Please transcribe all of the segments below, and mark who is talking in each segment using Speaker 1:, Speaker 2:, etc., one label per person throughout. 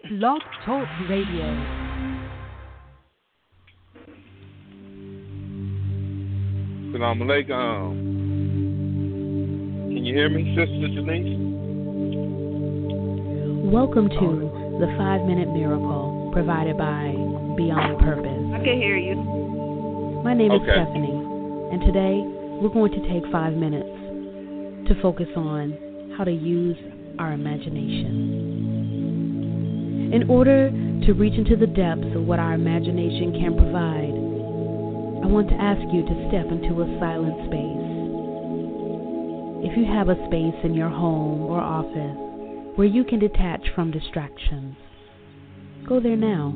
Speaker 1: Blog Talk Radio.
Speaker 2: Assalamu alaikum. Can you hear me, Sister Janice?
Speaker 1: Welcome to the 5-Minute Miracle provided by Beyond Purpose.
Speaker 3: I can hear you.
Speaker 1: My name is Stephanie, and today we're going to take 5 minutes to focus on how to use our imagination. In order to reach into the depths of what our imagination can provide, I want to ask you to step into a silent space. If you have a space in your home or office where you can detach from distractions, go there now.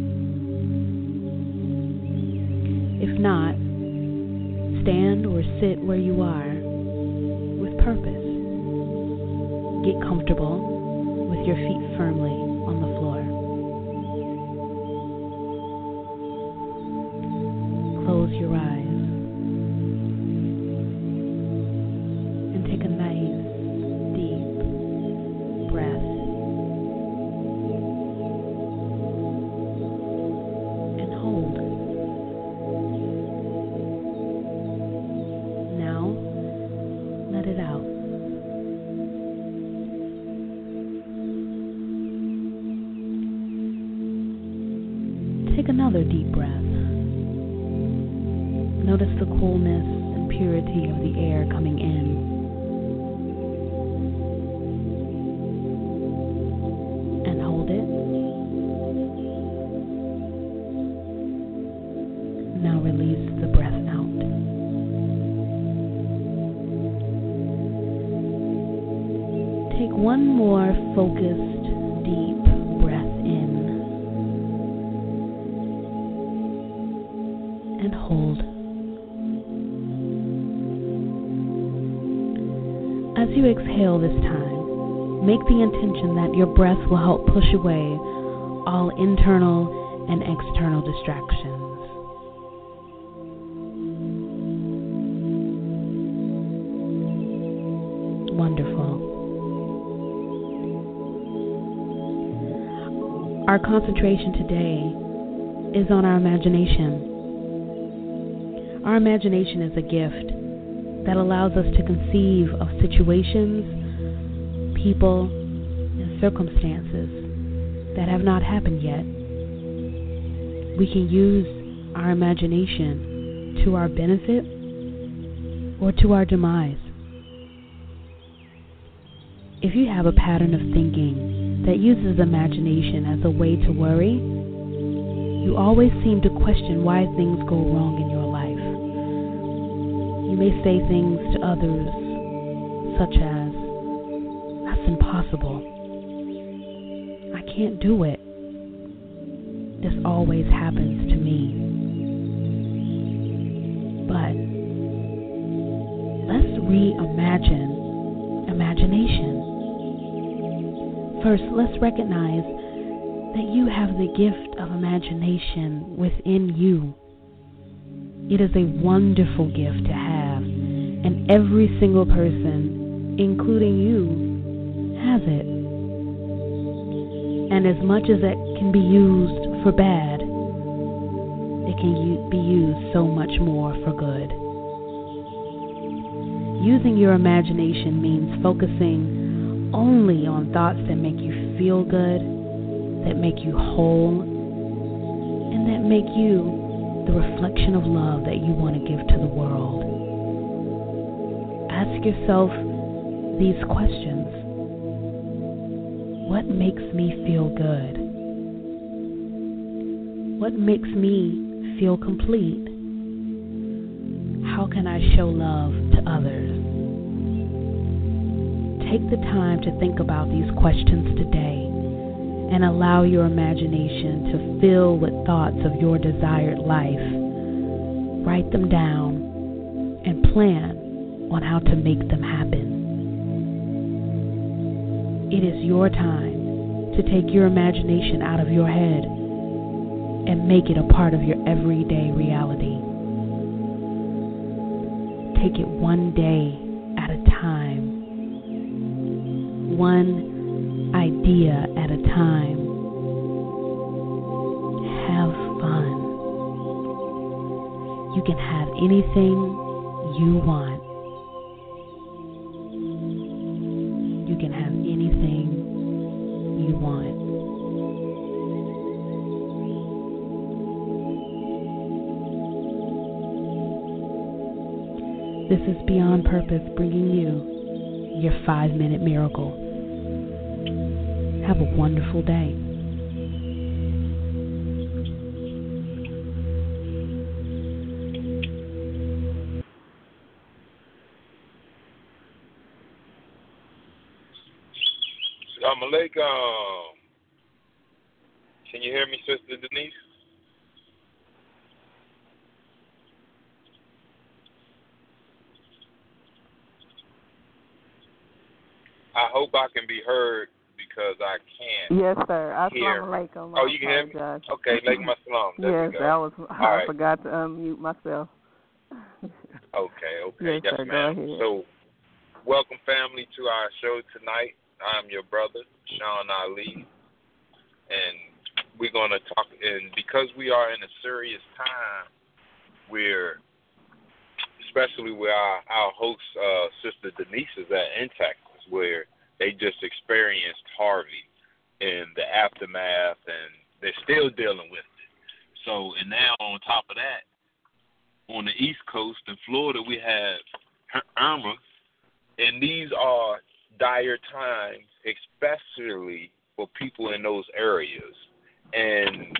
Speaker 1: If not, stand or sit where you are with purpose. Get comfortable with your feet firmly on the floor. Close your eyes and take a nice, deep breath. And hold. Now, let it out. Take another deep breath. Notice the coolness and purity of the air coming in. And hold it. Now release the breath out. Take one more focused, deep breath in. And hold. As you exhale this time, make the intention that your breath will help push away all internal and external distractions. Wonderful. Our concentration today is on our imagination. Our imagination is a gift that allows us to conceive of situations, people, and circumstances that have not happened yet. We can use our imagination to our benefit or to our demise. If you have a pattern of thinking that uses imagination as a way to worry, you always seem to question why things go wrong in your life. You may say things to others such as, "That's impossible. I can't do it. This always happens to me." But let's reimagine imagination. First, let's recognize that you have the gift of imagination within you. It is a wonderful gift to have, and every single person, including you, has it. And as much as it can be used for bad, it can be used so much more for good. Using your imagination means focusing only on thoughts that make you feel good, that make you whole, and that make you the reflection of love that you want to give to the world. Ask yourself these questions. What makes me feel good? What makes me feel complete? How can I show love to others? Take the time to think about these questions today and allow your imagination to fill with thoughts of your desired life. Write them down and plan on how to make them happen. It is your time to take your imagination out of your head and make it a part of your everyday reality. Take it one day at a time, one idea at a time, you can have anything you want. You can have anything you want. This is Beyond Purpose bringing you your 5-minute miracle. Have a wonderful day.
Speaker 2: Assalamu alaikum. Can you hear me, Sister Denise? I hope I can be heard because I can't.
Speaker 3: Yes, sir.
Speaker 2: Assalamu
Speaker 3: alaikum.
Speaker 2: Oh, you can hear me? Okay, alaikum assalam.
Speaker 3: Yes, I
Speaker 2: right.
Speaker 3: forgot to unmute myself.
Speaker 2: Okay.
Speaker 3: Yes,
Speaker 2: Yes,
Speaker 3: sir,
Speaker 2: ma'am.
Speaker 3: go ahead.
Speaker 2: So, welcome, family, to our show tonight. I'm your brother, Sean Ali, and we're going to talk, and because we are in a serious time where, especially where our host, Sister Denise, is in Texas, where they just experienced Harvey and the aftermath, and they're still dealing with it. So, and now on top of that, on the East Coast in Florida, we have Irma, and these are dire times, especially for people in those areas. And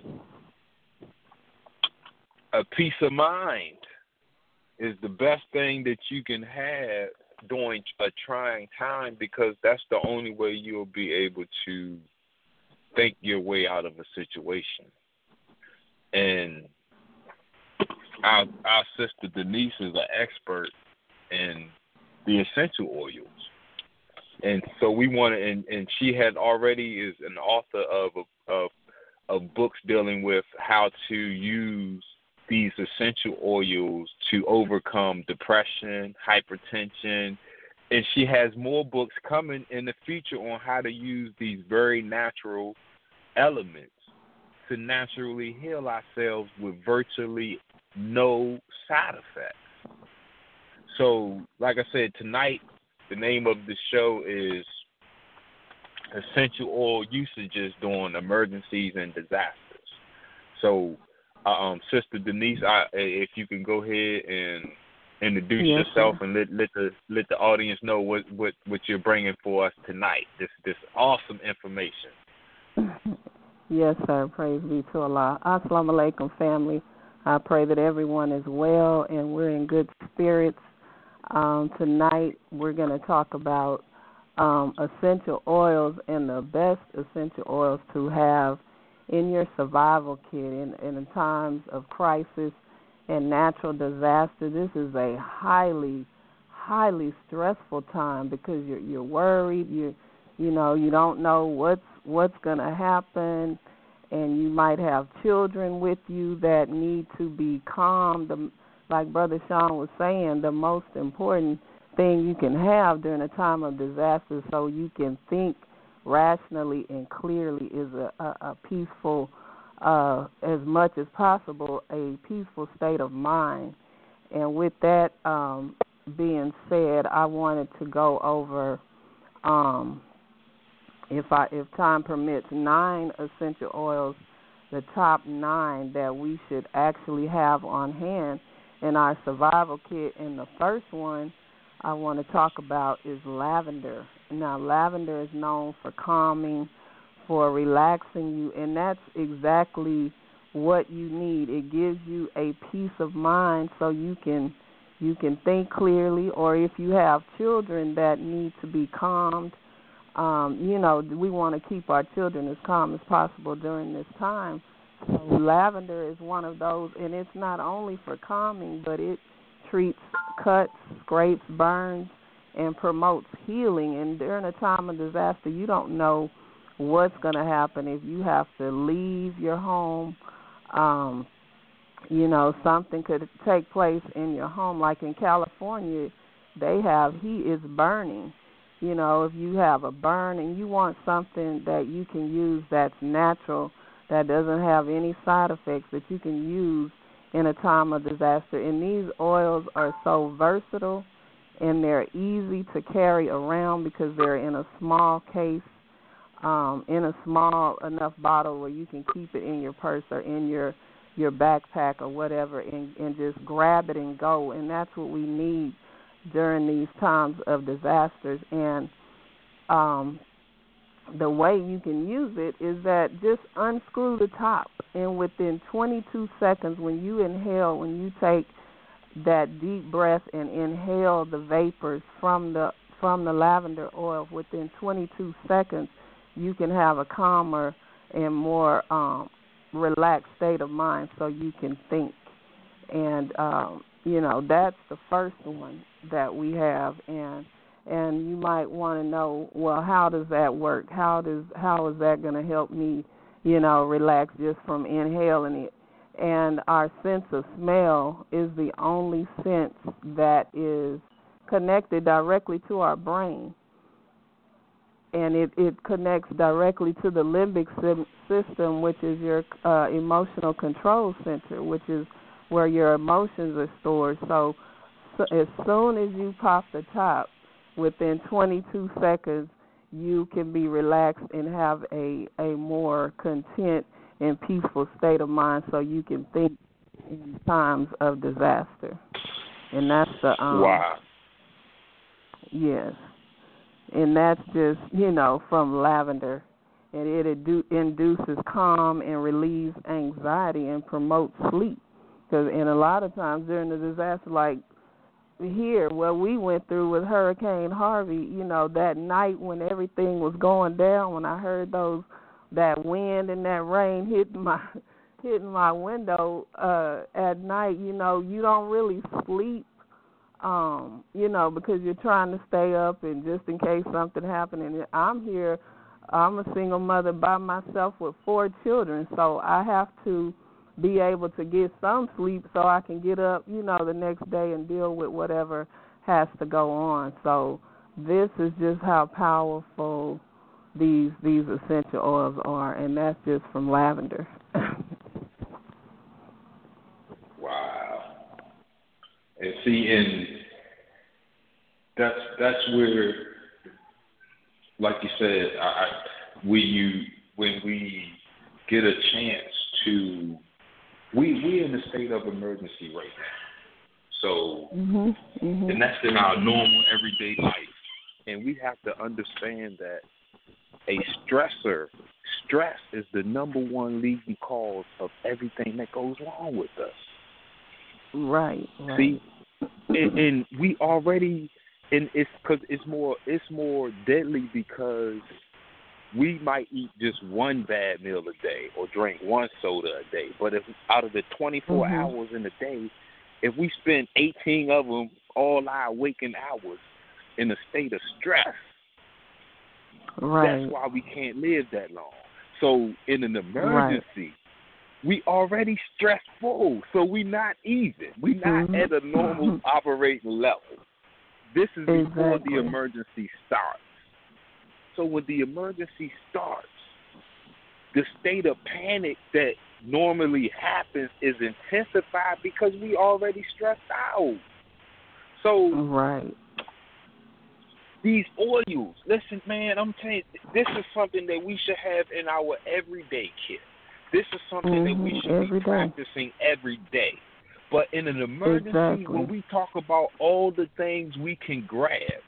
Speaker 2: a peace of mind is the best thing that you can have during a trying time, because that's the only way you'll be able to think your way out of a situation. And our sister Denise is an expert in the essential oils. And so we want to, and she had already is an author of books dealing with how to use these essential oils to overcome depression, hypertension, and she has more books coming in the future on how to use these very natural elements to naturally heal ourselves with virtually no side effects. So, like I said, tonight, the name of the show is Essential Oil Usages During Emergencies and Disasters. So, Sister Denise, if you can go ahead and introduce yourself and let the audience know what you're bringing for us tonight. This awesome information.
Speaker 3: Yes, sir. Praise be to Allah. Assalamu alaikum, family. I pray that everyone is well and we're in good spirits. Tonight we're going to talk about essential oils and the best essential oils to have in your survival kit in times of crisis and natural disaster. This is a highly, highly stressful time because you're worried. You don't know what's going to happen, and you might have children with you that need to be calm. Like Brother Sean was saying, the most important thing you can have during a time of disaster so you can think rationally and clearly is a peaceful, as much as possible, a peaceful state of mind. And with that being said, I wanted to go over, if time permits, 9 essential oils, the top 9 that we should actually have on hand in our survival kit. And the first one I want to talk about is lavender. Now, lavender is known for calming, for relaxing you, and that's exactly what you need. It gives you a peace of mind so you can think clearly, or if you have children that need to be calmed, we want to keep our children as calm as possible during this time. So lavender is one of those, and it's not only for calming, but it treats cuts, scrapes, burns, and promotes healing. And during a time of disaster, you don't know what's going to happen if you have to leave your home. Something could take place in your home. Like in California, they have heat is burning. If you have a burn and you want something that you can use that's natural, that doesn't have any side effects, that you can use in a time of disaster. And these oils are so versatile, and they're easy to carry around because they're in a small case, in a small enough bottle where you can keep it in your purse or in your backpack or whatever, and just grab it and go. And that's what we need during these times of disasters. And the way you can use it is that just unscrew the top, and within 22 seconds, when you inhale, when you take that deep breath and inhale the vapors from the lavender oil, within 22 seconds, you can have a calmer and more relaxed state of mind, so you can think. And that's the first one that we have. And you might want to know, well, how does that work? How is that going to help me, relax just from inhaling it? And our sense of smell is the only sense that is connected directly to our brain. And it connects directly to the limbic system, which is your emotional control center, which is where your emotions are stored. So as soon as you pop the top, within 22 seconds, you can be relaxed and have a more content and peaceful state of mind, so you can think in times of disaster. And that's the
Speaker 2: wow.
Speaker 3: Yes. And that's just, from lavender. And it induces calm and relieves anxiety and promotes sleep. And a lot of times during the disaster, like here, what we went through with Hurricane Harvey, that night when everything was going down, when I heard that wind and that rain hitting my window at night, you don't really sleep. Because you're trying to stay up, and just in case something happened. And I'm a single mother by myself with 4 children, so I have to be able to get some sleep so I can get up, the next day and deal with whatever has to go on. So this is just how powerful these essential oils are, and that's just from lavender.
Speaker 2: Wow. And see, and that's where, like you said, when we get a chance to, we in a state of emergency right now. So, and that's in our normal everyday life, and we have to understand that stress is the number one leading cause of everything that goes wrong with us.
Speaker 3: Right.
Speaker 2: See, and we already, and it's more deadly because we might eat just one bad meal a day or drink one soda a day. But if out of the 24 hours in a day, if we spend 18 of them, all our waking hours, in a state of stress, that's why we can't live that long. So in an emergency, we already stressful, so we not even. We not at a normal operating level. This is before the emergency starts. So when the emergency starts, the state of panic that normally happens is intensified because we already stressed out. So these oils, listen, man, I'm telling you, this is something that we should have in our everyday kit. This is something that we should be practicing every day. But in an emergency, when we talk about all the things we can grab,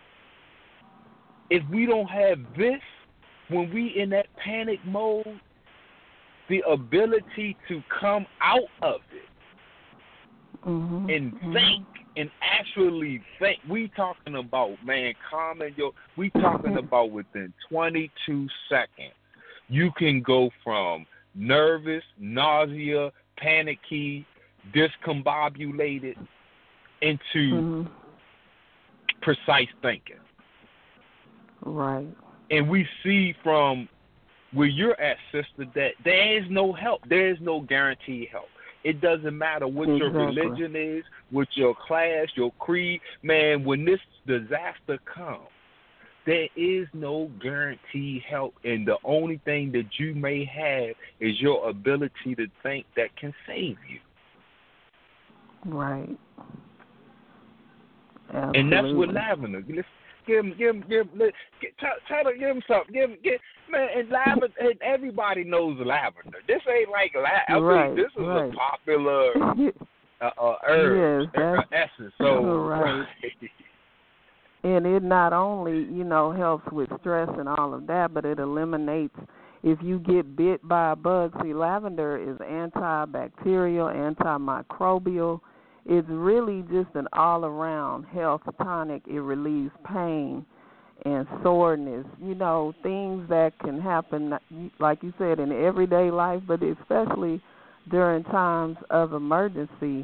Speaker 2: if we don't have this, when we in that panic mode, the ability to come out of it and think and actually think, we talking about, man, we talking about within 22 seconds, you can go from nervous, nausea, panicky, discombobulated into precise thinking.
Speaker 3: Right.
Speaker 2: And we see from where you're at, sister, that there is no help. There is no guaranteed help. It doesn't matter what your religion is, what your class, your creed. Man, when this disaster comes, there is no guaranteed help, and the only thing that you may have is your ability to think that can save you.
Speaker 3: Right. Absolutely.
Speaker 2: And that's what lavender. Let's give him, try to give him something. Man, and lavender, and everybody knows lavender. This ain't like
Speaker 3: right,
Speaker 2: this is
Speaker 3: right.
Speaker 2: a popular herb,
Speaker 3: yes,
Speaker 2: essence. So,
Speaker 3: right. And it not only, helps with stress and all of that, but it eliminates, if you get bit by a bug, see, lavender is antibacterial, antimicrobial. It's really just an all-around health tonic. It relieves pain and soreness, things that can happen, like you said, in everyday life, but especially during times of emergency.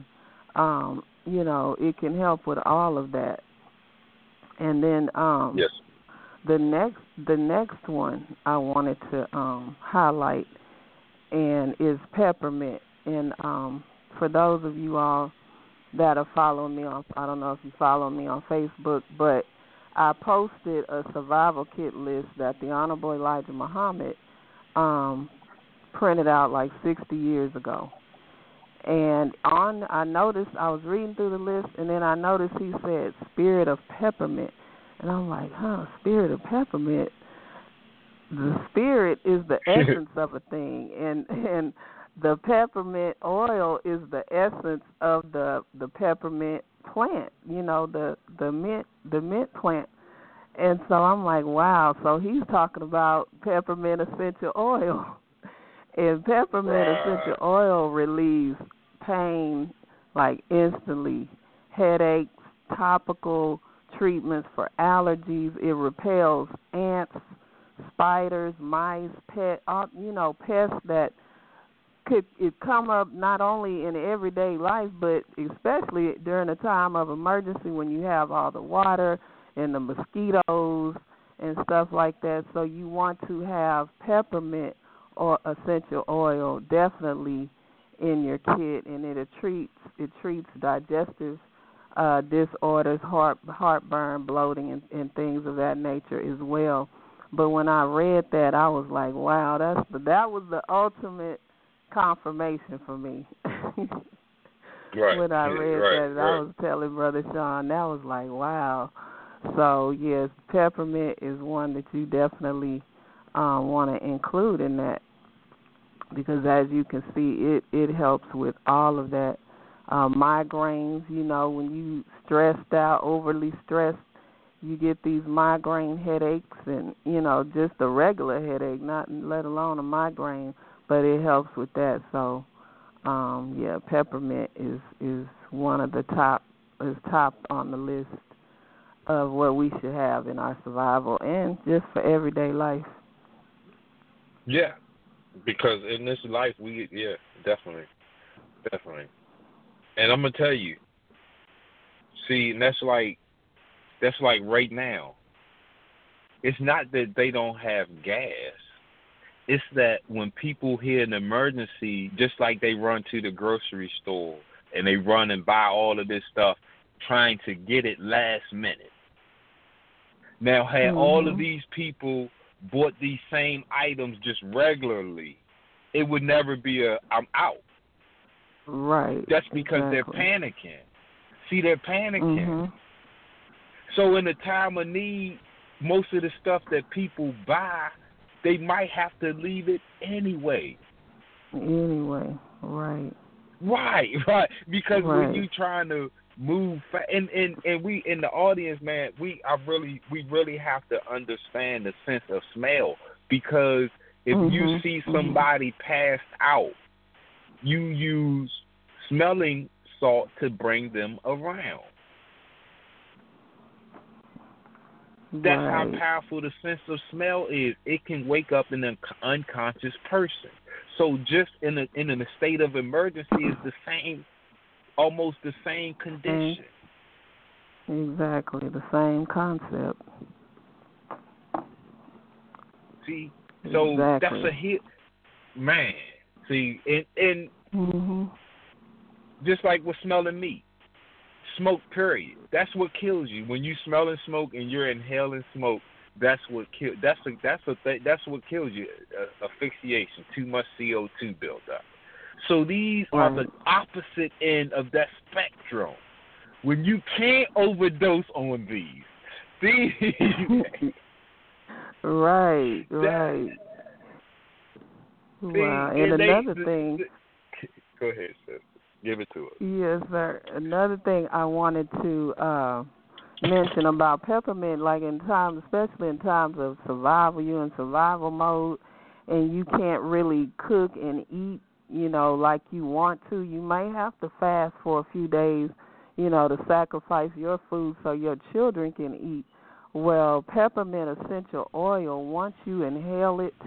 Speaker 3: It can help with all of that. And then
Speaker 2: yes.
Speaker 3: the next one I wanted to highlight and is peppermint. And for those of you all that are following me on, I don't know if you follow me on Facebook, but I posted a survival kit list that the Honorable Elijah Muhammad printed out like 60 years ago. And I noticed, I was reading through the list, and then I noticed he said spirit of peppermint. And I'm like, spirit of peppermint? The spirit is the essence of a thing, and the peppermint oil is the essence of the peppermint plant, the mint plant. And so I'm like, wow, so he's talking about peppermint essential oil. And peppermint essential oil relieves pain like instantly, headaches, topical treatments for allergies. It repels ants, spiders, mice, pests that could come up not only in everyday life, but especially during a time of emergency when you have all the water and the mosquitoes and stuff like that. So you want to have peppermint or essential oil definitely in your kit, and it treats digestive disorders, heartburn, bloating, and things of that nature as well. But when I read that, I was like, wow, that was the ultimate confirmation for me.
Speaker 2: Right.
Speaker 3: When I read that, I was telling Brother Sean, that was like, wow. So yes, peppermint is one that you definitely want to include in that, because as you can see, it helps with all of that. Migraines, when you stressed out, overly stressed, you get these migraine headaches, and just a regular headache, not let alone a migraine, but it helps with that. So peppermint is one of the top on the list of what we should have in our survival and just for everyday life.
Speaker 2: Yeah, because in this life, definitely. And I'm gonna tell you, see, and that's like right now. It's not that they don't have gas. It's that when people hear an emergency, just like they run to the grocery store and they run and buy all of this stuff, trying to get it last minute. Now, had all of these people bought these same items just regularly, it would never be I'm out.
Speaker 3: Right.
Speaker 2: That's because they're panicking. See, they're panicking. So in a time of need, most of the stuff that people buy, they might have to leave it anyway.
Speaker 3: Right.
Speaker 2: Right. Because when you trying to move, and we in the audience, man, we really have to understand the sense of smell, because if you see somebody passed out, you use smelling salt to bring them around. That's how powerful the sense of smell is. It can wake up an unconscious person. So just in a state of emergency is the same, almost the same condition.
Speaker 3: Exactly, the same concept.
Speaker 2: See, so that's a hit, man. See, and just like with smelling meat, smoke. Period. That's what kills you. When you smelling smoke and you're inhaling smoke, that's what kills. That's what kills you. Asphyxiation. Too much CO2 built up. So these are the opposite end of that spectrum. When you can't overdose on these.
Speaker 3: Right. Wow. And another thing.
Speaker 2: Go ahead, sis. Give it to us.
Speaker 3: Yes, sir. Another thing I wanted to mention about peppermint, like in times, especially in times of survival, you're in survival mode, and you can't really cook and eat, like you want to. You may have to fast for a few days, to sacrifice your food so your children can eat. Well, peppermint essential oil, once you inhale it,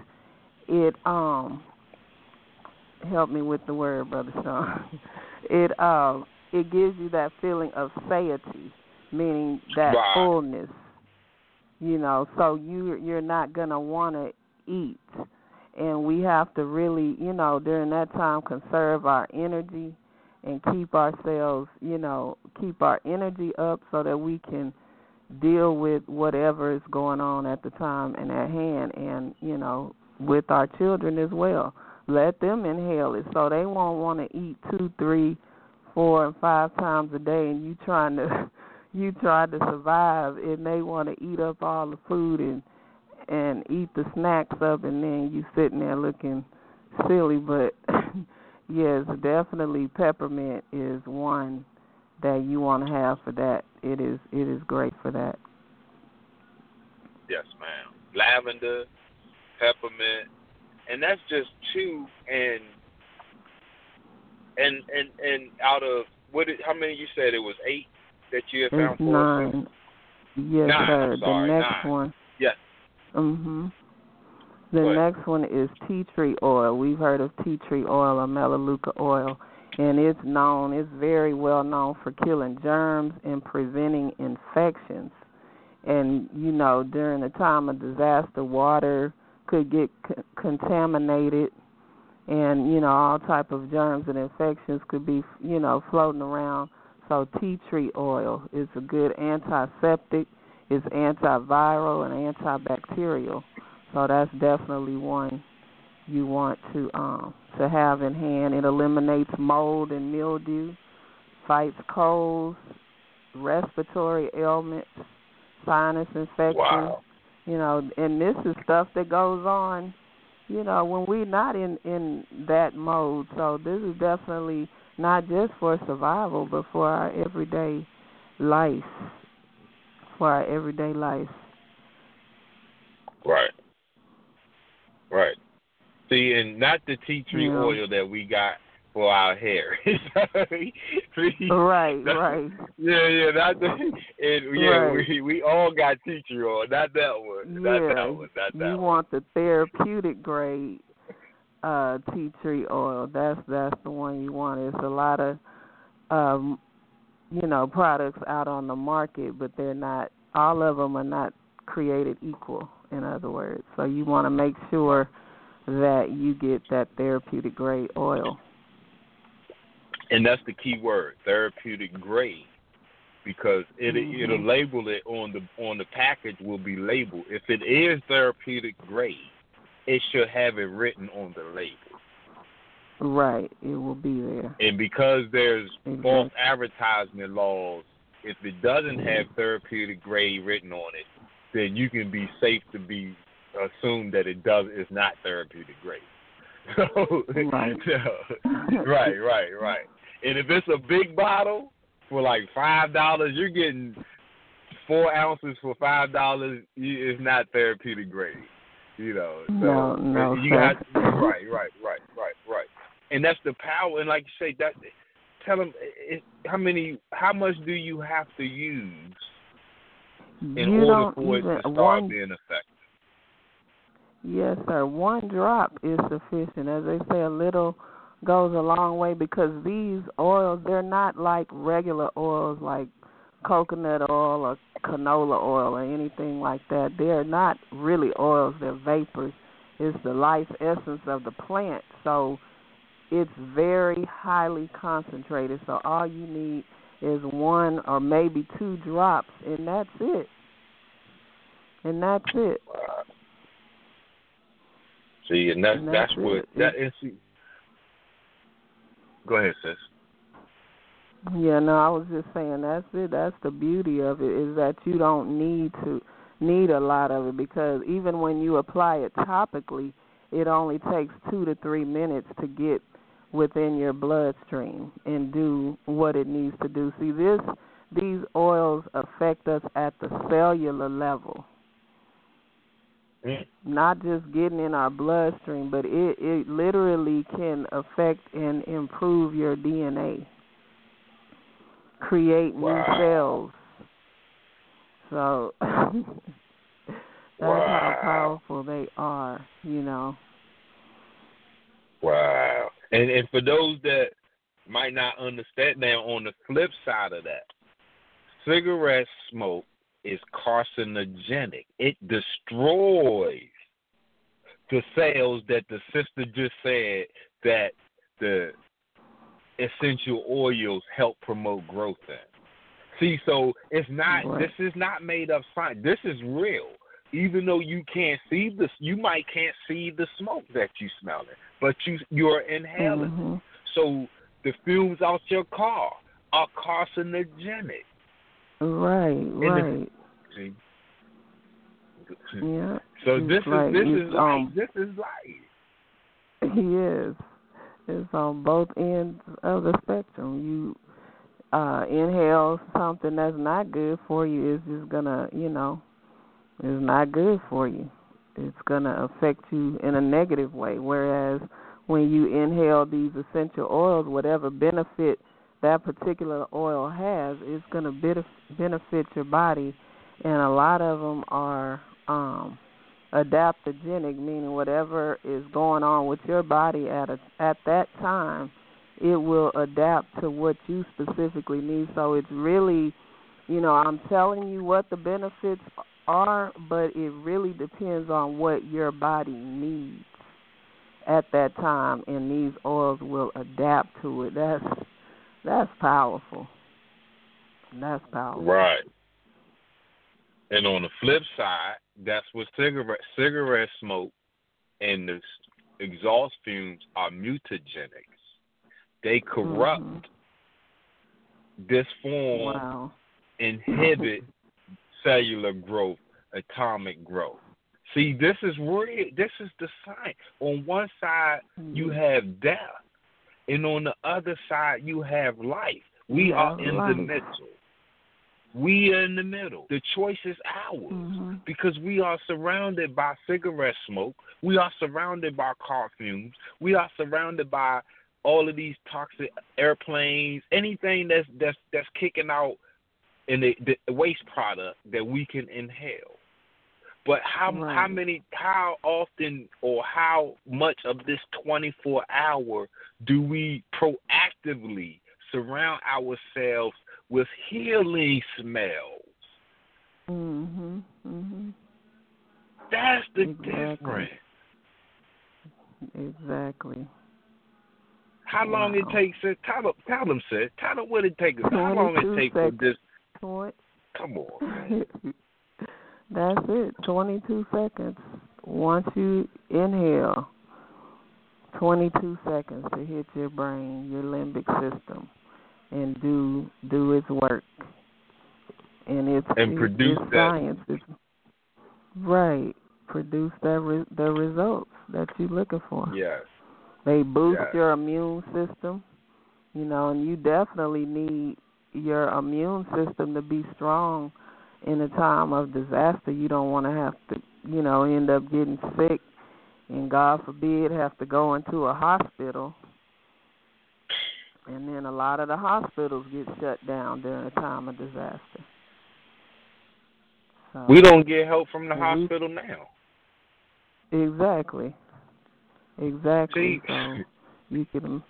Speaker 3: help me with the word, Brother Sean. It gives you that feeling of satiety, meaning that fullness. So you're not gonna want to eat, and we have to really, during that time, conserve our energy and keep ourselves, keep our energy up so that we can deal with whatever is going on at the time and at hand, and with our children as well. Let them inhale it so they won't want to eat 2, 3, 4, and 5 times a day, and you trying to survive, and they want to eat up all the food and eat the snacks up, and then you sitting there looking silly. But yes, definitely peppermint is one that you want to have for that. It is great for that.
Speaker 2: Yes, ma'am. Lavender, peppermint, and that's just 2. And out of how many you said it was 8 that you had found?
Speaker 3: It's 9. Yes,
Speaker 2: 9,
Speaker 3: sir.
Speaker 2: I'm sorry,
Speaker 3: the next
Speaker 2: 9.
Speaker 3: one.
Speaker 2: Yes.
Speaker 3: The next one is tea tree oil. We've heard of tea tree oil or melaleuca oil, and it's very well known for killing germs and preventing infections. And, during a time of disaster, water could get contaminated, and, all type of germs and infections could be, floating around. So tea tree oil is a good antiseptic, it's antiviral and antibacterial. So that's definitely one you want to have in hand. It eliminates mold and mildew, fights colds, respiratory ailments, sinus infections.
Speaker 2: Wow.
Speaker 3: And this is stuff that goes on, when we're not in that mode. So this is definitely not just for survival, but for our everyday life.
Speaker 2: Right. See, and not the tea tree oil that we got for our hair.
Speaker 3: Right.
Speaker 2: Yeah, not the, we all got tea tree oil, not that one.
Speaker 3: You want the therapeutic grade tea tree oil. That's the one you want. There's a lot of products out on the market, but they're not. All of them are not created equal. In other words, so you want to make sure that you get that therapeutic grade oil.
Speaker 2: And that's the key word, therapeutic grade, because it'll label it on the package. Will be labeled. If it is therapeutic grade, it should have it written on the label.
Speaker 3: Right, it will be there.
Speaker 2: And because there's false advertisement laws, if it doesn't have therapeutic grade written on it, then you can be safe to be assumed that it's not therapeutic grade. So,
Speaker 3: right.
Speaker 2: Right. And if it's a big bottle for like $5, you're getting 4 ounces for $5. It's not therapeutic grade, So
Speaker 3: no,
Speaker 2: you got right. And that's the power. And like you say, that tell them how much do you have to use in order for it to start being effective?
Speaker 3: Yes, sir. 1 drop is sufficient. As they say, a little goes a long way, because these oils, they're not like regular oils like coconut oil or canola oil or anything like that. They're not really oils. They're vapors. It's the life essence of the plant. So it's very highly concentrated. So all you need is 1 or maybe 2 drops, and that's it.
Speaker 2: See, and that's what that is. Go ahead, sis.
Speaker 3: Yeah, no, I was just saying that's it. That's the beauty of it, is that you don't need a lot of it, because even when you apply it topically, it only takes 2 to 3 minutes to get within your bloodstream and do what it needs to do. See, these oils affect us at the cellular level. Not just getting in our bloodstream, but it literally can affect and improve your DNA, create new cells. So that's how powerful they are, you know.
Speaker 2: Wow. And for those that might not understand, now on the flip side of that, cigarette smoke is carcinogenic. It destroys the cells that the sister just said that the essential oils help promote growth in. See, so it's not. Right. This is not made up science. This is real. Even though you can't see this, you can't see the smoke that you smelling, but you're inhaling. Mm-hmm. So the fumes out your car are carcinogenic.
Speaker 3: Right.
Speaker 2: See?
Speaker 3: Yeah.
Speaker 2: So this is life.
Speaker 3: Yes. It's on both ends of the spectrum. You inhale something that's not good for you, is just gonna, is not good for you. It's gonna affect you in a negative way. Whereas when you inhale these essential oils, whatever benefit that particular oil has, it's going to benefit your body, and a lot of them are adaptogenic, meaning whatever is going on with your body at that time, it will adapt to what you specifically need. So it's really, I'm telling you what the benefits are, but it really depends on what your body needs at that time, and these oils will adapt to it. That's powerful. That's powerful.
Speaker 2: Right. And on the flip side, that's what cigarette smoke and the exhaust fumes are mutagenics. They corrupt, disform, inhibit cellular growth, atomic growth. See, this is real. This is the science. On one side, you have death. And on the other side, you have life. We are in the middle. We are in the middle. The choice is ours because we are surrounded by cigarette smoke. We are surrounded by car fumes. We are surrounded by all of these toxic airplanes, anything that's kicking out in the waste product that we can inhale. But how often or how much of this 24-hour do we proactively surround ourselves with healing smells? That's the difference.
Speaker 3: Exactly.
Speaker 2: How long it takes? Tell them what it takes. How long it takes for this? Come on.
Speaker 3: That's it, 22 seconds. Once you inhale, 22 seconds to hit your brain, your limbic system, and do its work. And
Speaker 2: produce
Speaker 3: it's science. It's, right. Produce the results that you're looking for.
Speaker 2: Yes.
Speaker 3: They boost your immune system, and you definitely need your immune system to be strong in a time of disaster. You don't want to have to, end up getting sick and, God forbid, have to go into a hospital. And then a lot of the hospitals get shut down during a time of disaster. So,
Speaker 2: we don't get help from the hospital now.
Speaker 3: Exactly.
Speaker 2: See,
Speaker 3: so you can...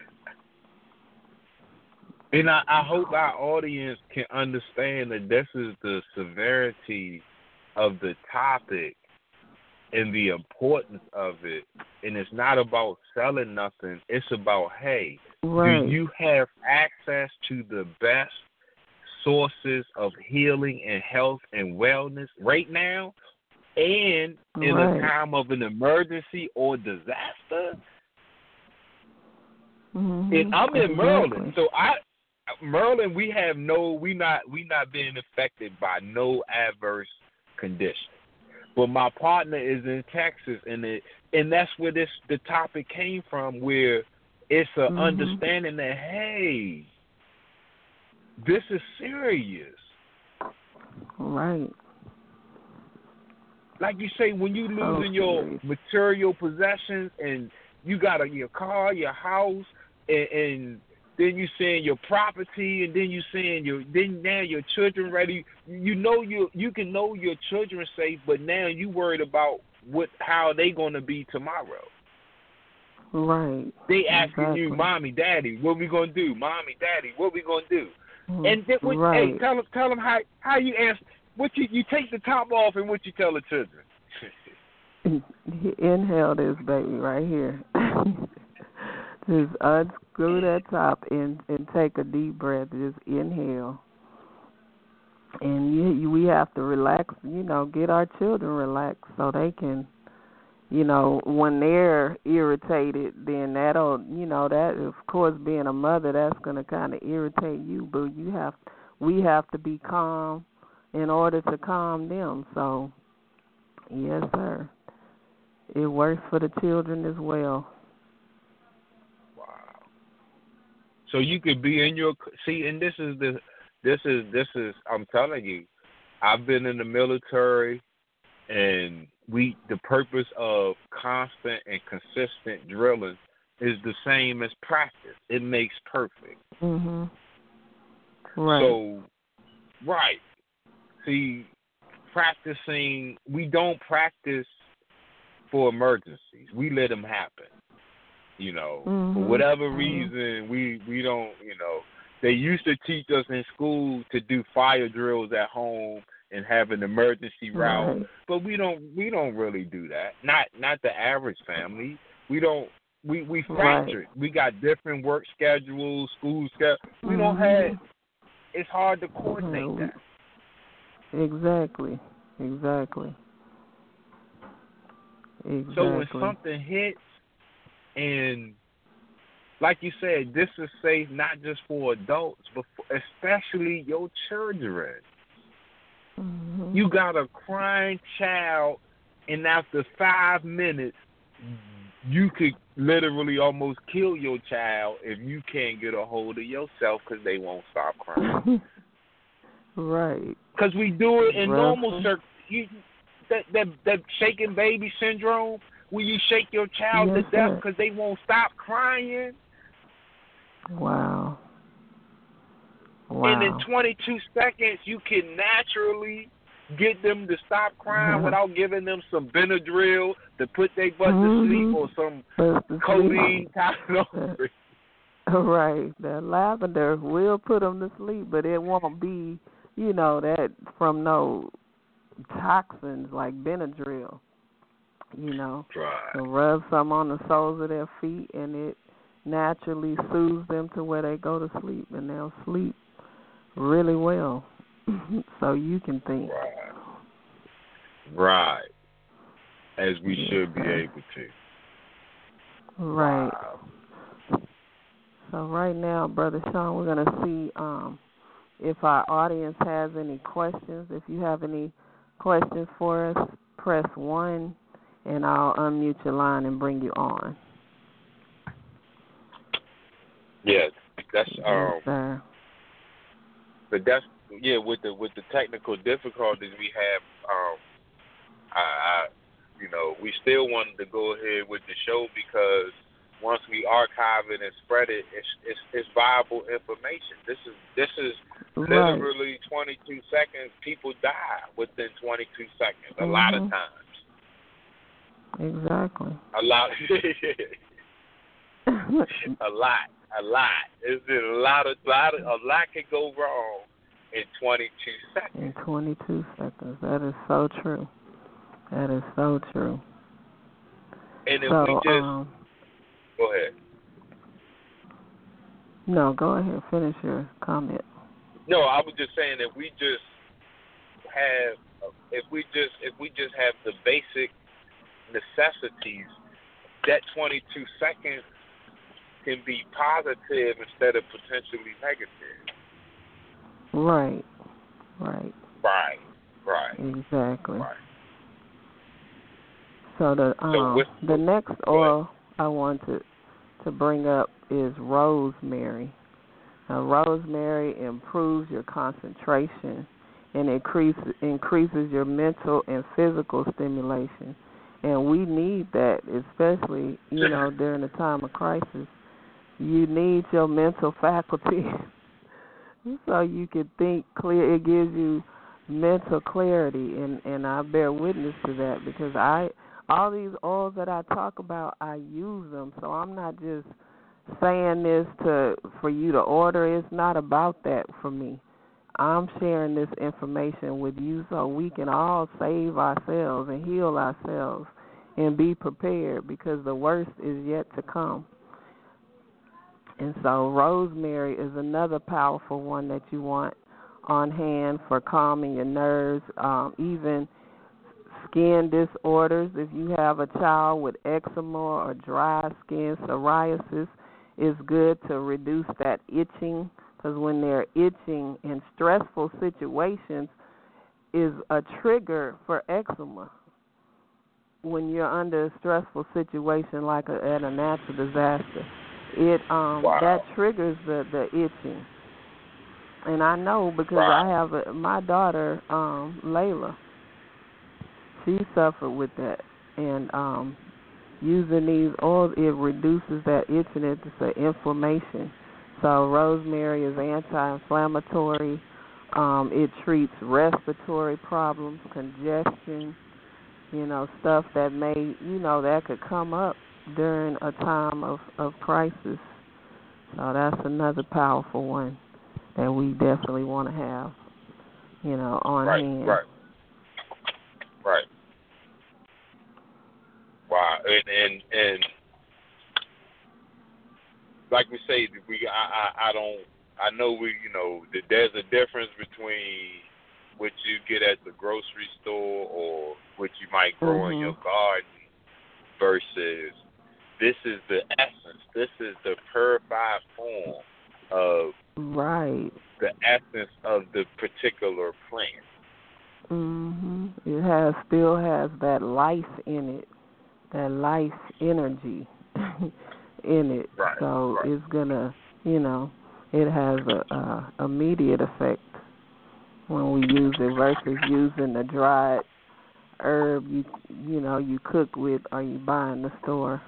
Speaker 2: And I hope our audience can understand that this is the severity of the topic and the importance of it. And it's not about selling nothing. It's about, hey, do you have access to the best sources of healing and health and wellness right now and in a time of an emergency or disaster? And I'm in Maryland, so Maryland, we not being affected by no adverse conditions. But my partner is in Texas, and that's where the topic came from, where it's an understanding that, hey, this is serious.
Speaker 3: Right.
Speaker 2: Like you say, when you losing your material possessions and you got your car, your house, and then you saying your property, and then you saying now your children ready. You can know your children safe, but now you worried about how they gonna be tomorrow.
Speaker 3: Right.
Speaker 2: They asking you, Mommy, Daddy, what we gonna do? Mommy, Daddy, what we gonna do? And then, hey, tell them how you answer. What you take the top off, and what you tell the children.
Speaker 3: Inhale this baby right here. Just unscrew that top and take a deep breath. Just inhale. And we have to relax, get our children relaxed so they can, when they're irritated, then that'll, that, of course, being a mother, that's going to kind of irritate you. But we have to be calm in order to calm them. So, yes, sir. It works for the children as well.
Speaker 2: So you could be in your and this is I'm telling you, I've been in the military, and the purpose of constant and consistent drilling is the same as practice. It makes perfect.
Speaker 3: Right.
Speaker 2: So, right. See, practicing, we don't practice for emergencies. We let them happen. For whatever reason, we don't, they used to teach us in school to do fire drills at home and have an emergency route, but we don't really do that. Not the average family. We fracture it. We got different work schedules, school schedules. We don't have. It's hard to coordinate that.
Speaker 3: Exactly.
Speaker 2: So when something hits, and like you said, this is safe not just for adults, but especially your children. You got a crying child, and after 5 minutes, you could literally almost kill your child if you can't get a hold of yourself because they won't stop crying.
Speaker 3: Right.
Speaker 2: Because we do it in normal circumstances. That shaking baby syndrome, where you shake your child to death because they won't stop crying.
Speaker 3: Wow.
Speaker 2: And in 22 seconds, you can naturally get them to stop crying without giving them some Benadryl to put their butt to sleep, or some codeine Tylenol.
Speaker 3: Right. The lavender will put them to sleep, but it won't be, that from no toxins like Benadryl. So rub some on the soles of their feet, and it naturally soothes them to where they go to sleep, and they'll sleep really well. So you can think.
Speaker 2: Right. As we should be able to.
Speaker 3: Right. So right now, Brother Sean, we're going to see if our audience has any questions. If you have any questions for us, press 1, and I'll unmute your line and bring you on.
Speaker 2: Yes, that's
Speaker 3: sir.
Speaker 2: But that's with the technical difficulties we have. We still wanted to go ahead with the show, because once we archive it and spread it, it's viable information. This is literally 22 seconds. People die within 22 seconds. A lot of times.
Speaker 3: Exactly.
Speaker 2: A lot. A lot. It's a lot can go wrong in 22 seconds.
Speaker 3: In 22 seconds. That is so true. That is so true.
Speaker 2: And if we just go ahead.
Speaker 3: No, go ahead. Finish your comment.
Speaker 2: No, I was just saying that we just have the basic necessities, that 22 seconds can be positive instead of potentially negative.
Speaker 3: Right. Exactly.
Speaker 2: Right.
Speaker 3: So the next oil I want to bring up is rosemary. Now, rosemary improves your concentration and increases your mental and physical stimulation. And we need that, especially, during a time of crisis. You need your mental faculty so you can think clear. It gives you mental clarity, and I bear witness to that because all these oils that I talk about, I use them. So I'm not just saying this for you to order. It's not about that for me. I'm sharing this information with you so we can all save ourselves and heal ourselves and be prepared because the worst is yet to come. And so rosemary is another powerful one that you want on hand for calming your nerves, even skin disorders. If you have a child with eczema or dry skin, psoriasis, it's good to reduce that itching because when they're itching in stressful situations is a trigger for eczema. When you're under a stressful situation like at a natural disaster, that triggers the itching. And I know because I have my daughter, Layla, she suffered with that. And using these oils, it reduces that itching, it's the inflammation. So rosemary is anti-inflammatory. It treats respiratory problems, congestion, stuff that that could come up during a time of crisis. So that's another powerful one that we definitely want to have, on hand.
Speaker 2: Right. Wow. And like we say, I know that there's a difference between what you get at the grocery store or what you might grow in your garden versus this is the essence. This is the purified form of the essence of the particular plant.
Speaker 3: It still has that life in it, that life energy in it. So it's gonna, it has a immediate effect when we use it versus using the dried herb you cook with or you buy in the store.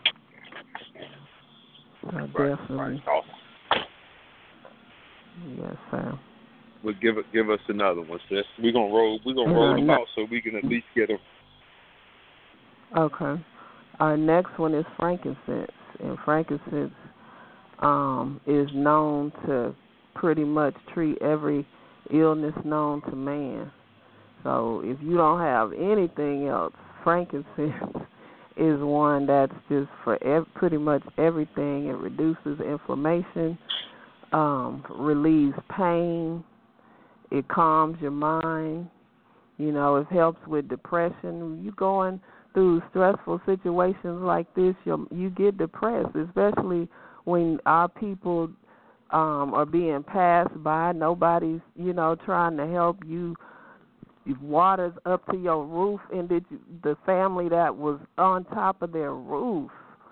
Speaker 3: So definitely.
Speaker 2: Awesome.
Speaker 3: Yes, sir.
Speaker 2: Well, give us another one, sis. We're gonna roll them out so we can at least get them.
Speaker 3: Okay. Our next one is frankincense, and frankincense is known to pretty much treat every illness known to man. So if you don't have anything else, frankincense is one that's just for pretty much everything. It reduces inflammation, relieves pain, it calms your mind. It helps with depression. You going through stressful situations like this, you get depressed, especially when our people are being passed by. Nobody's, trying to help you. Water's up to your roof, and the family that was on top of their roof,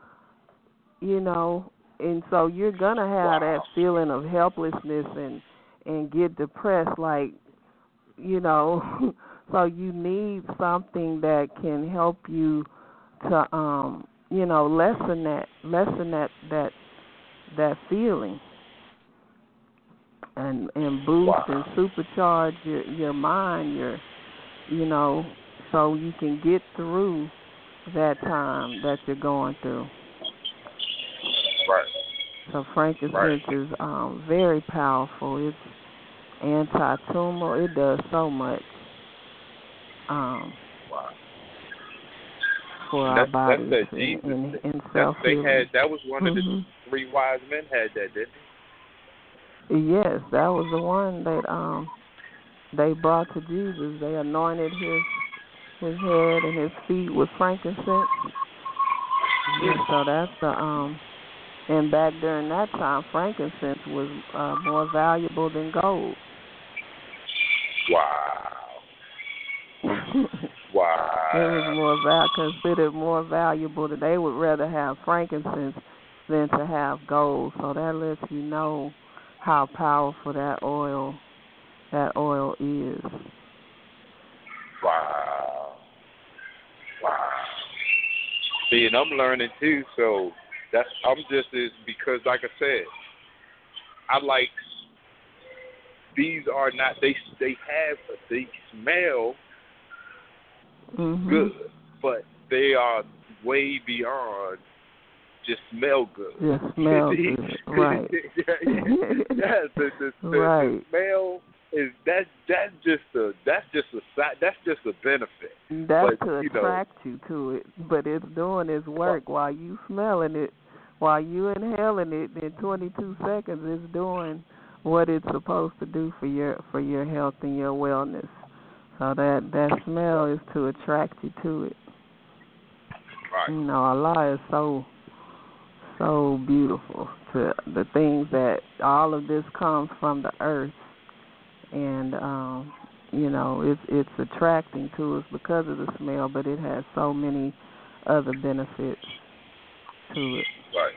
Speaker 3: and so you're gonna have that feeling of helplessness and get depressed, like, so you need something that can help you to lessen that feeling and boost and supercharge your mind, so you can get through that time that you're going through.
Speaker 2: Right.
Speaker 3: So frankincense is very powerful. It's anti-tumor. It does so much for our bodies and self-healing.
Speaker 2: That was one of the three wise men had that, didn't they?
Speaker 3: Yes, that was the one that they brought to Jesus. They anointed his head and his feet with frankincense. And so that's And back during that time, frankincense was more valuable than gold.
Speaker 2: Wow. Wow.
Speaker 3: It was considered more valuable. That they would rather have frankincense than to have gold. So that lets you know how powerful that oil is.
Speaker 2: Wow. Wow. See, and I'm learning too, so I'm just as, because like I said, I like, these are not, they smell good, but they are way beyond just smell good.
Speaker 3: Just smell good, right?
Speaker 2: Yeah, the smell is that's just a benefit.
Speaker 3: That's to attract you to it, but it's doing its work while you smelling it, while you inhaling it. In 22 seconds, it's doing what it's supposed to do for your health and your wellness. So that smell is to attract you to it.
Speaker 2: Right.
Speaker 3: You know, Allah is so beautiful. To the things that all of this comes from the earth, and you know, it's attracting to us because of the smell, but it has so many other benefits to it.
Speaker 2: Right.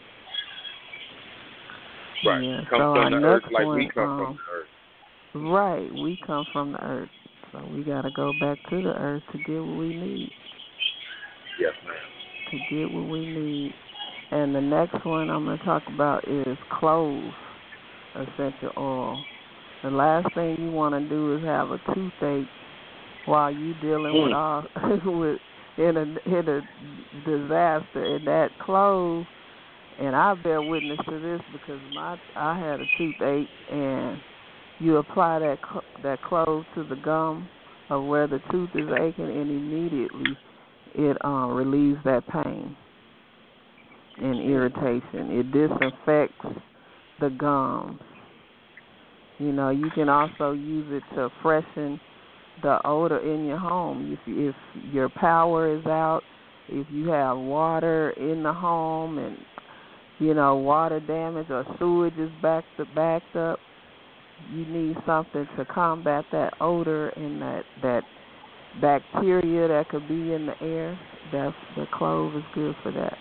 Speaker 2: Right.
Speaker 3: Yeah.
Speaker 2: Come
Speaker 3: so
Speaker 2: from the earth like
Speaker 3: point,
Speaker 2: we come from the earth.
Speaker 3: Right. We come from the earth. So we got to go back to the earth to get what we need.
Speaker 2: Yes, ma'am.
Speaker 3: To get what we need. And the next one I'm going to talk about is clove essential oil. The last thing you want to do is have a toothache while you dealing with in a disaster. And that clove, and I bear witness to this because I had a toothache, and you apply that clove to the gum of where the tooth is aching, and immediately it relieves that pain and irritation. It disinfects the gums. You know, you can also use it to freshen the odor in your home. If your power is out, if you have water in the home and, you know, water damage or sewage is backed up, you need something to combat that odor and that bacteria that could be in the air. The clove is good for that.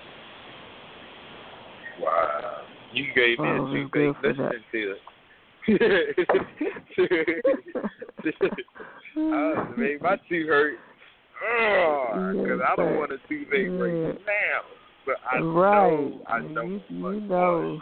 Speaker 2: Wow. You gave me a toothache listening to it. Made my tooth hurt. Because I don't want a toothache right now. But I know.
Speaker 3: You know.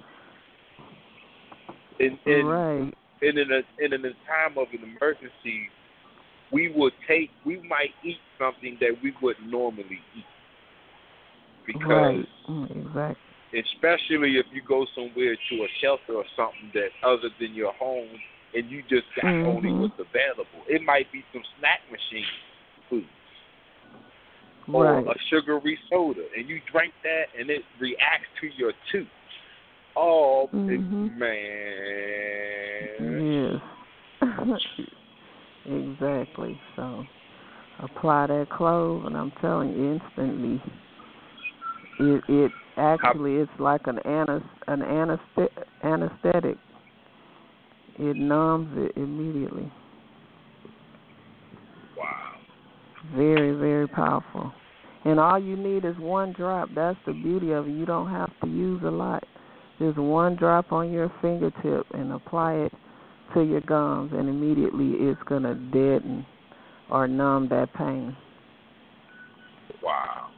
Speaker 2: And in a time of an emergency, we might eat something that we wouldn't normally eat. Because
Speaker 3: exactly.
Speaker 2: Especially if you go somewhere to a shelter or something that other than your home and you just got only what's available. It might be some snack machine foods or a sugary soda, and you drink that and it reacts to your tooth. Oh, man.
Speaker 3: Yes. Exactly. So apply that clove, and I'm telling you, instantly, it actually it's like an anesthetic. It numbs it immediately.
Speaker 2: Wow.
Speaker 3: Very, very powerful. And all you need is one drop. That's the beauty of it. You don't have to use a lot. Just one drop on your fingertip and apply it to your gums, and immediately it's going to deaden or numb that pain.
Speaker 2: Wow.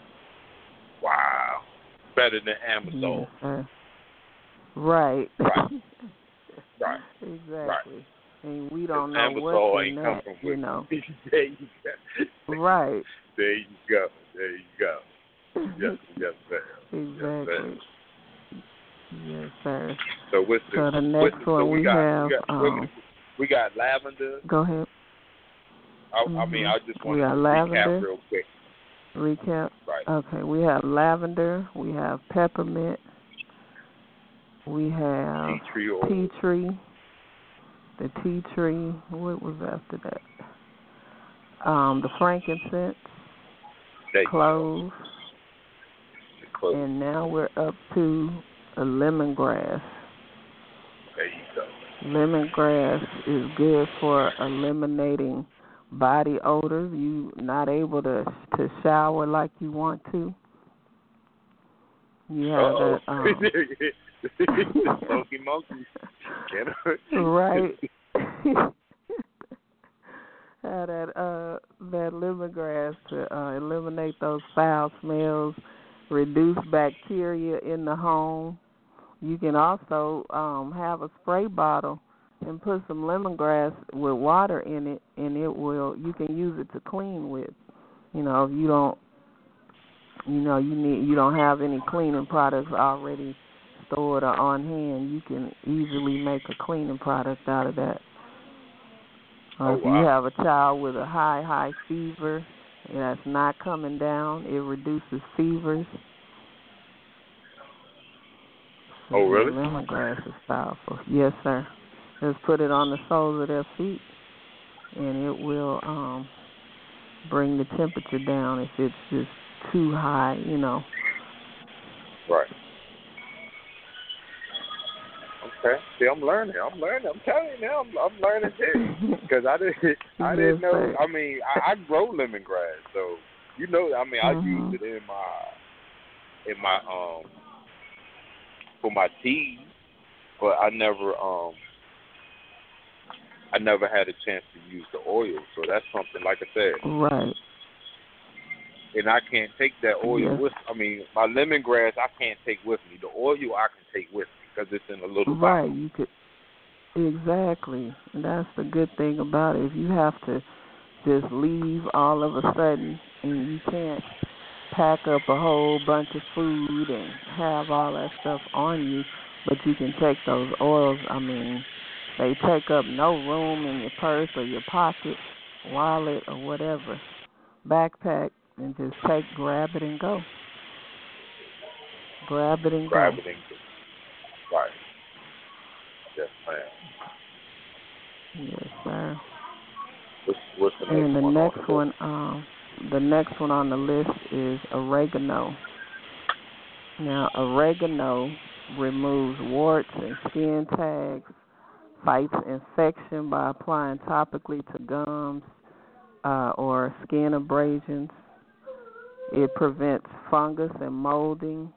Speaker 2: Wow. Better than Amazon.
Speaker 3: Yes, right.
Speaker 2: Right.
Speaker 3: Exactly.
Speaker 2: Right.
Speaker 3: And we don't know
Speaker 2: Amazon
Speaker 3: what's in
Speaker 2: ain't
Speaker 3: that,
Speaker 2: come from
Speaker 3: you know.
Speaker 2: There you go.
Speaker 3: Right.
Speaker 2: There you go. Yes, sir.
Speaker 3: Exactly. Yes, sir.
Speaker 2: So what's
Speaker 3: the next one we have?
Speaker 2: We got lavender.
Speaker 3: Go ahead.
Speaker 2: I mean, I just want to
Speaker 3: recap
Speaker 2: real quick.
Speaker 3: Recap?
Speaker 2: Right.
Speaker 3: Okay, we have lavender, we have peppermint, we have tea tree, the tea tree, what was after that? The frankincense, clove, And now we're up to a lemongrass.
Speaker 2: There you go.
Speaker 3: Lemongrass is good for eliminating body odors. You not able to shower like you want to. You have that
Speaker 2: funky monkey.
Speaker 3: Right. Have that lemongrass to eliminate those foul smells, reduce bacteria in the home. You can also have a spray bottle and put some lemongrass with water in it, and you can use it to clean with. If you don't, you don't have any cleaning products already stored or on hand, you can easily make a cleaning product out of that. If you have a child with a high fever and that's not coming down, it reduces fevers.
Speaker 2: Oh, really?
Speaker 3: Lemongrass is powerful. Yes, sir. Just put it on the soles of their feet, and it will bring the temperature down if it's just too high,
Speaker 2: Right. Okay. See, I'm learning. I'm telling you now, I'm learning too. Because I didn't know.
Speaker 3: Sir.
Speaker 2: I mean, I grow lemongrass, so I use it in my for my tea, but I never had a chance to use the oil. So that's something, like I said.
Speaker 3: Right.
Speaker 2: And I can't take that oil with. My lemongrass I can't take with me. The oil I can take with me because it's in a little bottle.
Speaker 3: Right. You could. Exactly. And that's the good thing about it. If you have to just leave all of a sudden and you can't pack up a whole bunch of food and have all that stuff on you, but you can take those oils. They take up no room in your purse or your pocket, wallet, or whatever, backpack, and just grab it and go. Grab it and go.
Speaker 2: Right. Yes, ma'am.
Speaker 3: Yes, sir.
Speaker 2: What's the next one?
Speaker 3: And the next one on the list is oregano. Now, oregano removes warts and skin tags, fights infection by applying topically to gums or skin abrasions. It prevents fungus and molding,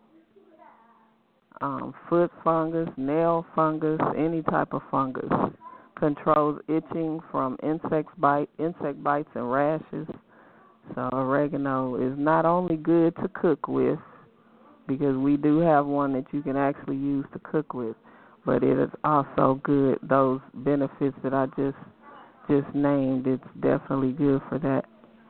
Speaker 3: foot fungus, nail fungus, any type of fungus. Controls itching from insect bites and rashes. So oregano is not only good to cook with, because we do have one that you can actually use to cook with, but it is also good. Those benefits that I just named, it's definitely good for that.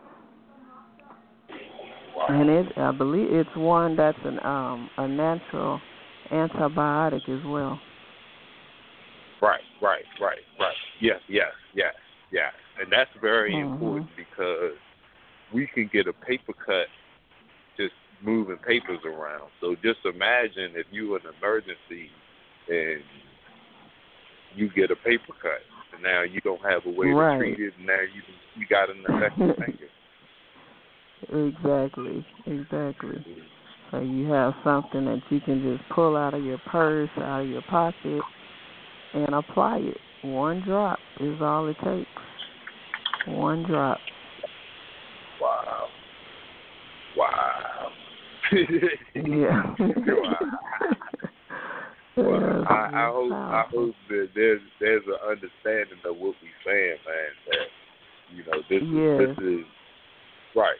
Speaker 3: And I believe it's one that's a natural antibiotic as well.
Speaker 2: Right. Yes. And that's very important because we can get a paper cut just moving papers around. So just imagine if you're in an emergency and you get a paper cut, and now you don't have a way to treat it, and now you got an infected finger.
Speaker 3: Exactly. So you have something that you can just pull out of your purse, out of your pocket, and apply it. One drop is all it takes. One drop.
Speaker 2: Wow.
Speaker 3: Yeah.
Speaker 2: Well, I hope that there's an understanding of what we're saying, man. That this is right.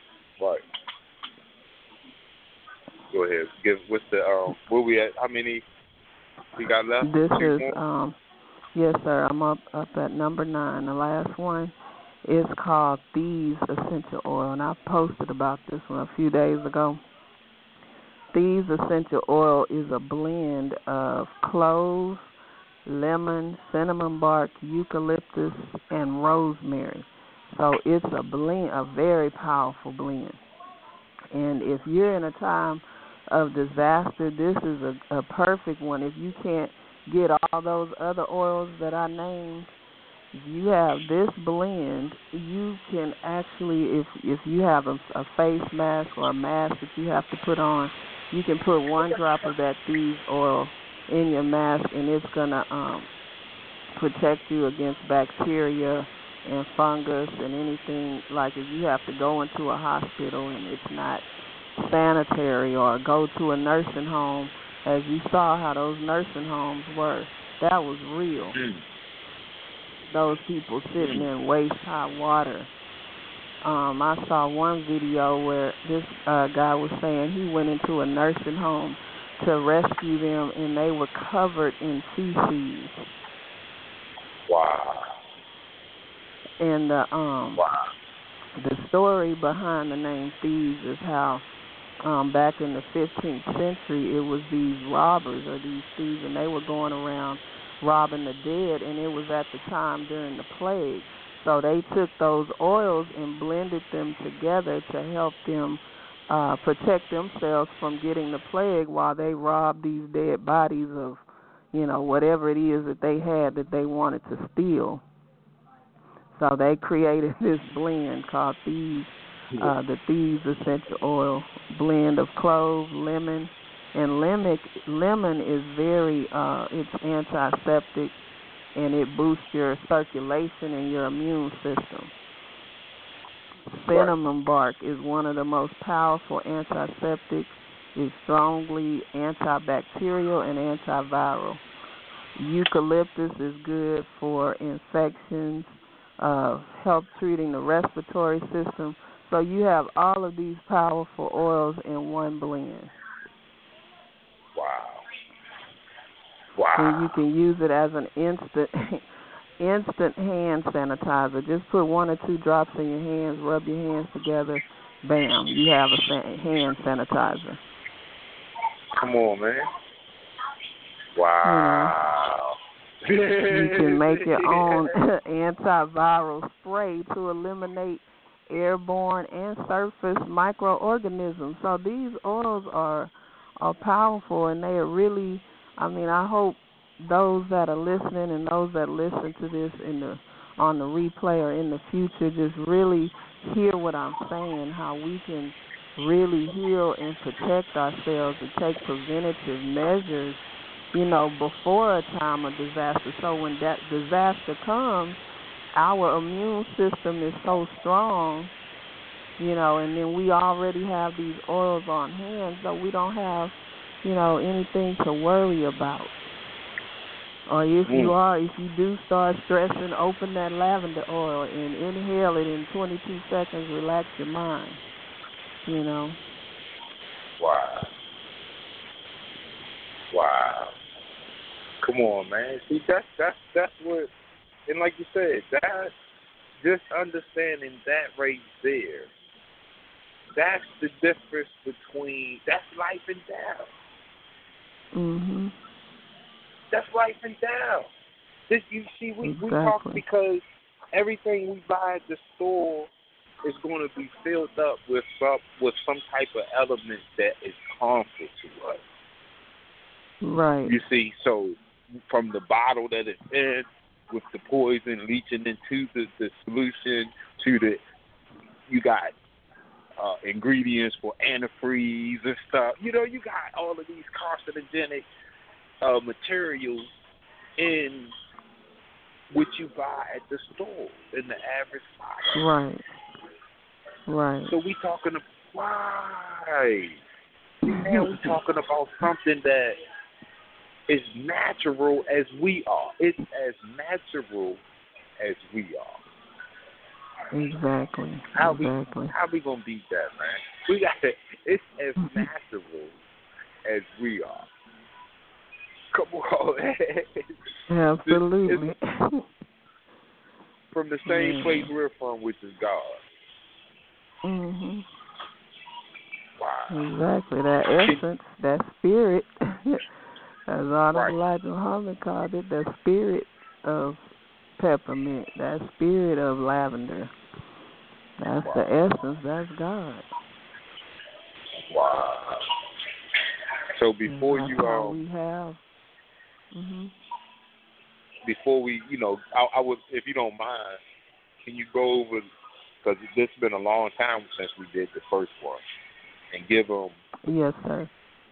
Speaker 2: Go ahead. What's the where we at? How many we got left?
Speaker 3: This is yes, sir. I'm up at number 9. The last one is called Thieves Essential Oil, and I posted about this one a few days ago. Thieves Essential Oil is a blend of cloves, lemon, cinnamon bark, eucalyptus, and rosemary. So it's a blend, a very powerful blend. And if you're in a time of disaster, this is a perfect one. If you can't get all those other oils that I named, if you have this blend, you can actually, if you have a face mask or a mask that you have to put on, You can put one drop of that thieves oil in your mask, and it's gonna protect you against bacteria and fungus and anything. Like if you have to go into a hospital and it's not sanitary, or go to a nursing home, as you saw how those nursing homes were, that was real. Those people sitting in waist high water. I saw one video where this guy was saying he went into a nursing home to rescue them, and they were covered in feces.
Speaker 2: Wow.
Speaker 3: And the story behind the name thieves is how back in the 15th century, it was these robbers or these thieves, and they were going around robbing the dead, and it was at the time during the plague. So they took those oils and blended them together to help them protect themselves from getting the plague while they robbed these dead bodies of, whatever it is that they had that they wanted to steal. So they created this blend called Thieves, the Thieves Essential Oil blend of clove, lemon, and lemon is very, it's antiseptic, and it boosts your circulation and your immune system. Cinnamon bark is one of the most powerful antiseptics. It's strongly antibacterial and antiviral. Eucalyptus is good for infections, help treating the respiratory system. So you have all of these powerful oils in one blend.
Speaker 2: Wow.
Speaker 3: And you can use it as an instant hand sanitizer. Just put 1 or 2 drops in your hands, rub your hands together, bam, you have a hand sanitizer.
Speaker 2: Come on, man. Wow.
Speaker 3: You can make your own antiviral spray to eliminate airborne and surface microorganisms. So these oils are powerful, and they are really, I hope those that are listening and those that listen to this on the replay or in the future just really hear what I'm saying, how we can really heal and protect ourselves and take preventative measures, before a time of disaster. So when that disaster comes, our immune system is so strong, and then we already have these oils on hand, so we don't have, anything to worry about. Or if you do start stressing, open that lavender oil and inhale it in 22 seconds, relax your mind,
Speaker 2: Wow. Come on, man. See, that's what, and like you said, that just understanding that right there, that's the difference between, that's life and death.
Speaker 3: Mhm.
Speaker 2: That's life and death. This, you see, we talk because everything we buy at the store is going to be filled up with some type of element that is harmful to us.
Speaker 3: Right.
Speaker 2: You see, so from the bottle that it's in, with the poison leaching into the solution, to you got ingredients for antifreeze and stuff. You got all of these carcinogenic materials in what you buy at the store in the average bottle.
Speaker 3: Right.
Speaker 2: So we talking about why? Now we talking about something that is natural as we are. It's as natural as we are.
Speaker 3: Exactly.
Speaker 2: How we gonna beat that, man? We got to. It's as natural as we are. Come on, man.
Speaker 3: Absolutely.
Speaker 2: It's from the same place we're from, which is God.
Speaker 3: Mhm.
Speaker 2: Wow.
Speaker 3: Exactly. That essence, that spirit, as Arnold Elijah Muhammad called it, the spirit of peppermint, that spirit of lavender. That's the essence. That's God.
Speaker 2: Wow. So before
Speaker 3: that's
Speaker 2: you
Speaker 3: all we have.
Speaker 2: Before we, I would, if you don't mind, can you go over, because it's been a long time since we did the first one, and give them
Speaker 3: Yes, sir.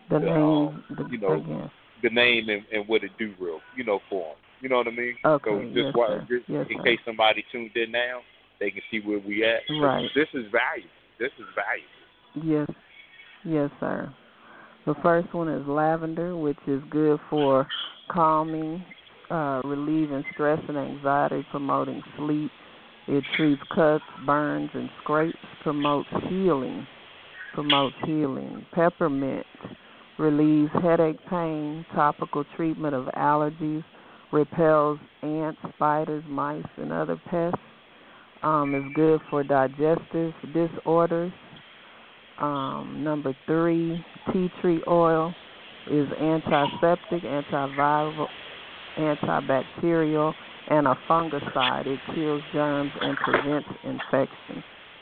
Speaker 3: The name,
Speaker 2: again. The name and what it do real, for them. You know what I mean?
Speaker 3: Okay,
Speaker 2: so just in case somebody tuned in now, they can see where we at.
Speaker 3: Right.
Speaker 2: This is valuable.
Speaker 3: Yes, sir. The first one is lavender, which is good for calming, relieving stress and anxiety, promoting sleep. It treats cuts, burns, and scrapes, promotes healing. Peppermint relieves headache pain, topical treatment of allergies, repels ants, spiders, mice, and other pests. Is good for digestive disorders. Number 3, tea tree oil is antiseptic, antiviral, antibacterial, and a fungicide. It kills germs and prevents infection.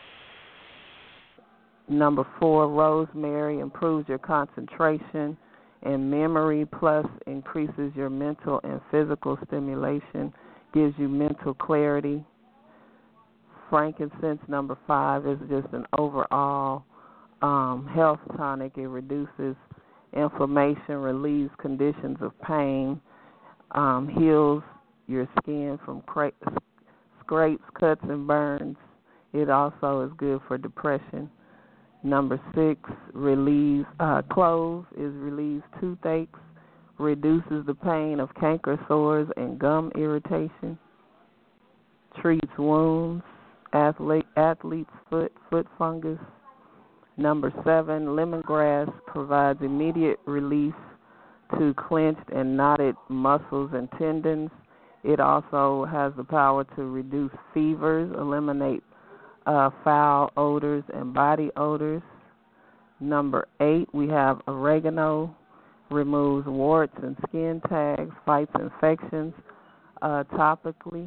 Speaker 3: Number 4, rosemary improves your concentration and memory, plus increases your mental and physical stimulation, gives you mental clarity. Frankincense, number 5, is just an overall health tonic. It reduces inflammation, relieves conditions of pain, heals your skin from scrapes, cuts, and burns. It also is good for depression. Number 6, cloves relieves toothaches, reduces the pain of canker sores and gum irritation, treats wounds, athlete's foot fungus. Number 7, lemongrass provides immediate relief to clenched and knotted muscles and tendons. It also has the power to reduce fevers, eliminate foul odors and body odors. Number 8, we have oregano, removes warts and skin tags, fights infections topically.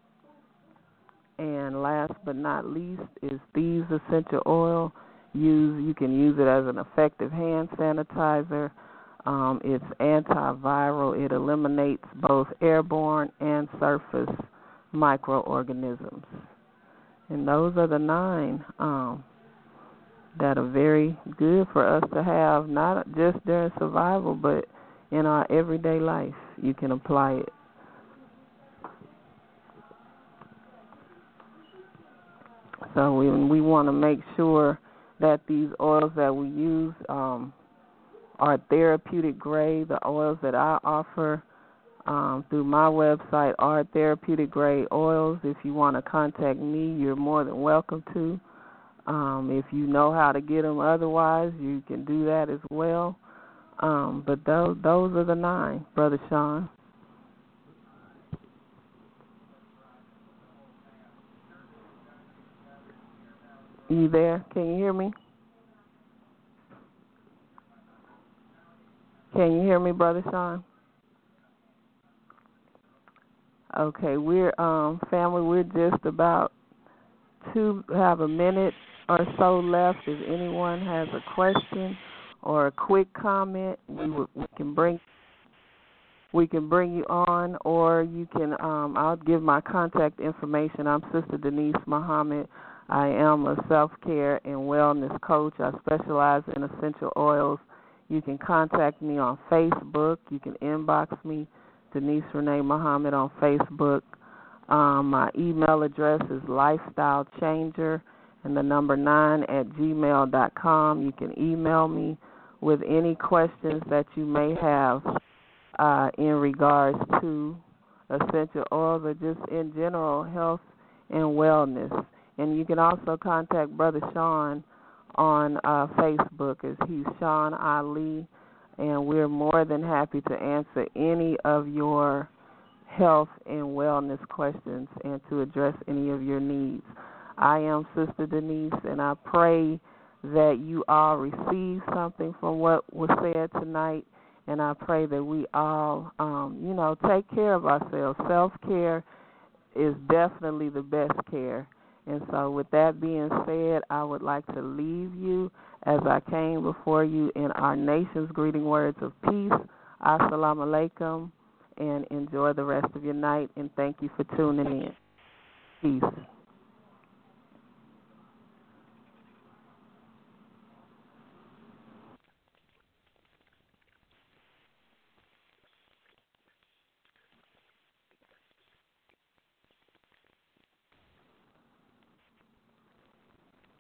Speaker 3: And last but not least is Thieves Essential Oil. You can use it as an effective hand sanitizer. It's antiviral. It eliminates both airborne and surface microorganisms. And those are the 9 that are very good for us to have, not just during survival, but in our everyday life. You can apply it. So we want to make sure that these oils that we use are therapeutic grade. The oils that I offer through my website are therapeutic grade oils. If you want to contact me, you're more than welcome to. If you know how to get them otherwise, you can do that as well. But those are the 9, Brother Sean. You there? Can you hear me? Can you hear me, Brother Sean? Okay, we're family. We're just about to have a minute or so left. If anyone has a question or a quick comment, we can bring you on, or you can. I'll give my contact information. I'm Sister Denise Muhammad. I am a self-care and wellness coach. I specialize in essential oils. You can contact me on Facebook. You can inbox me, Denise Renee Muhammad, on Facebook. My email address is lifestylechanger and the number 9@gmail.com. You can email me with any questions that you may have in regards to essential oils or just in general health and wellness. And you can also contact Brother Sean on Facebook, as he's Sean Ali, and we're more than happy to answer any of your health and wellness questions and to address any of your needs. I am Sister Denise, and I pray that you all receive something from what was said tonight, and I pray that we all, take care of ourselves. Self-care is definitely the best care. And so with that being said, I would like to leave you as I came before you in our nation's greeting words of peace. Assalamu alaikum, and enjoy the rest of your night, and thank you for tuning in. Peace.